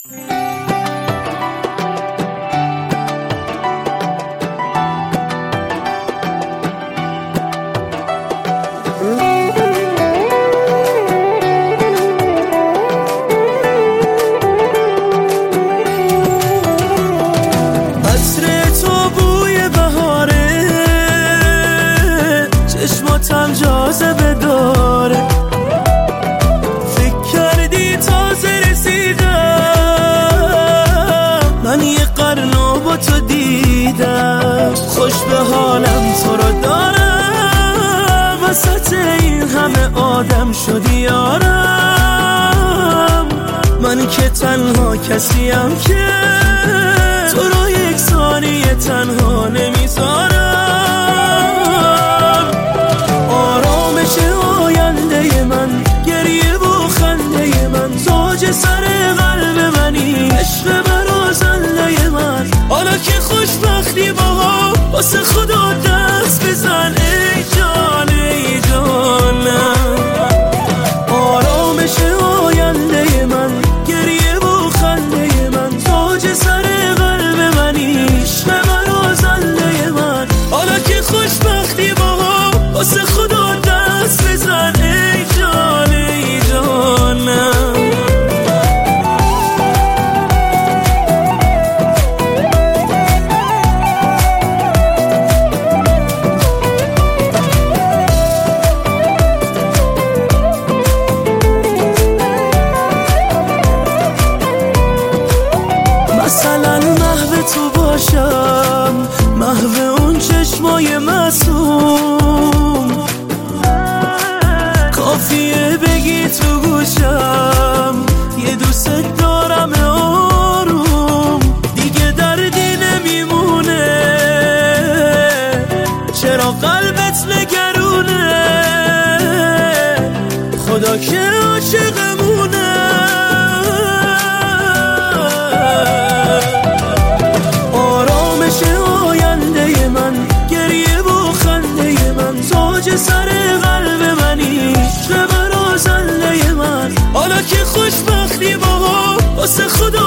چشماتم جاذبه داره، فکر کردی تازه رسیدم، من یه قرنو با تو دیدم، خوش به حالم تو رو دارم، وسط این همه آدم شدی یارم، من که تنها کسیم که تو رو یک ثانیه تنها نمیذارم. آرامش آینده من، گریه و خنده من، تاج سر قلب منی، عشق برازنده من، حالا که خوشبختی با هم واسه خدا دست بزن ای جان ای جانم. آرامش آینده من، گریه و خنده من، تاج سر قلب منی، عشق برازنده من، حالا که خوشبختی با هم واسه خدا دست بزن ای جان ای جانم. مثلا محو تو باشم، محو اون چشمای معصوم، کافیه بگی تو گوشم یه دوست دارم آروم، دیگه دردی نمیمونه، چرا قلبت نگرونه، خدا که عاشقمونه. آرامش آینده من، گریه و خنده من، تاج سر قلب منی، عشق برازنده من، حالا که خوشبختی با هم واسه خدا